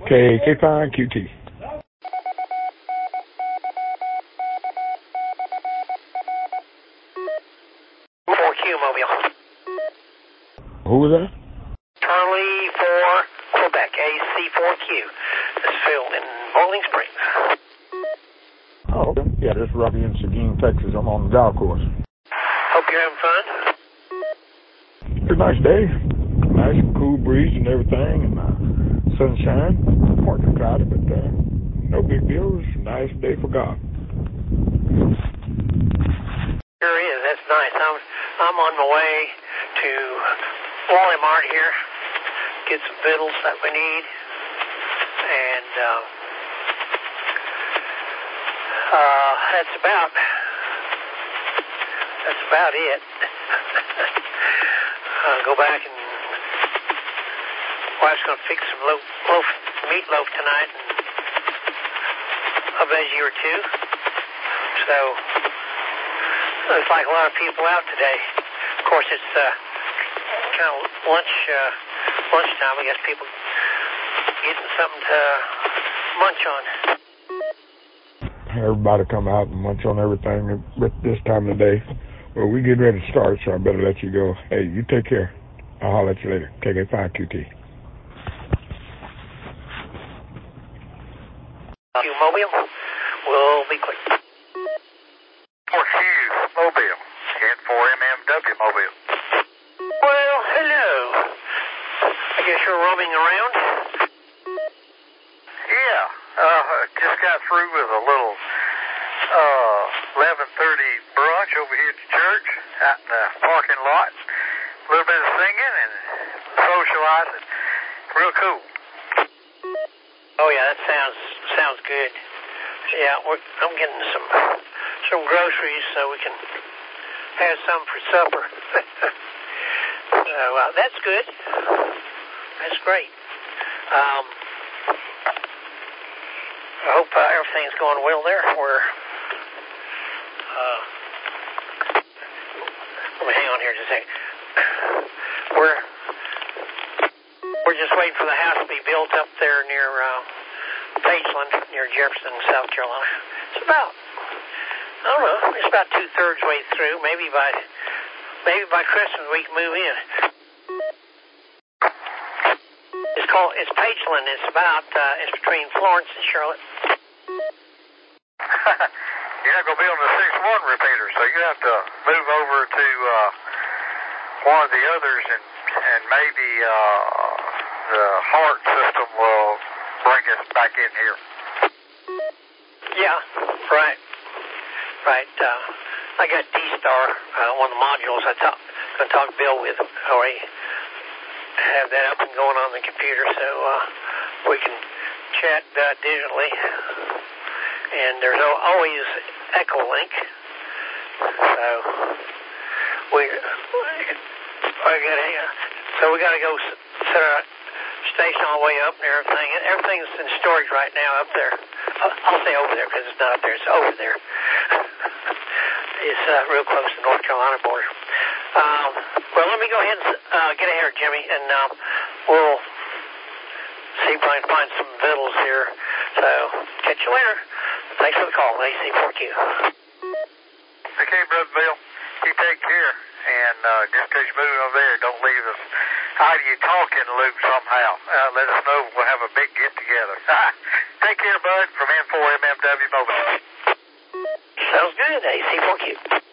KK5QT. 4Q Mobile. Who was that? Charlie for Quebec, AC4Q. This is Phil in Bowling Springs. Oh, okay. Yeah, this is Robbie in Seguin, Texas. I'm on the golf course. Hope you're having fun. It's a nice day. Nice cool breeze and everything, and sunshine. Partly cloudy, but no big deal. It's a nice day for golf. Sure is. That's nice. I'm on my way to Wally Mart here. Get some vittles that we need. And that's about it. Go back and wife's gonna fix some meatloaf tonight and a veggie or two. So looks like a lot of people out today. Of course, it's kind of lunchtime. I guess people getting something to munch on. Everybody come out and munch on everything at this time of the day. Well, we get ready to start, so I better let you go. Hey, you take care. I'll holler at you later. KK5QT. Mobile. We'll be quick. 4Q Mobile. N4MMW Mobile. Well, hello. I guess you're roaming around? Yeah. Just got through with a little 11:30 brunch over here at the church out in the parking lot. A little bit of singing and socializing. Real cool. Oh yeah, that sounds good. Yeah, I'm getting some groceries so we can have some for supper. So that's good. That's great. I hope everything's going well there. Let me hang on here just a second. We're just waiting for the house to be built up there near Pageland, near Jefferson, South Carolina. It's about, I don't know, it's about 2/3 way through. Maybe by Christmas we can move in. It's Pageland. It's it's between Florence and Charlotte. You're not going to be on the 6-1 repeater, so you have to move over to one of the others, and maybe the Hart system will bring us back in here. Yeah, right. I got D-Star, one of the modules I going to talk to Bill with. Already have that up and going on the computer, so we can chat digitally. And there's always Echolink. So we gotta go set our station all the way up and everything. Everything's in storage right now up there. I'll say over there because it's not up there. It's over there. It's real close to the North Carolina border. Well, let me go ahead and get ahead, Jimmy, and we'll see if I can find some vittles here. So catch you later. Thanks for the call, AC4Q. Okay, Brother Bill. You take care. And just because you're moving over there, don't leave us out of your talking loop somehow. Let us know. We'll have a big get-together. Take care, bud, from N4MMW Mobile. Sounds good, AC4Q.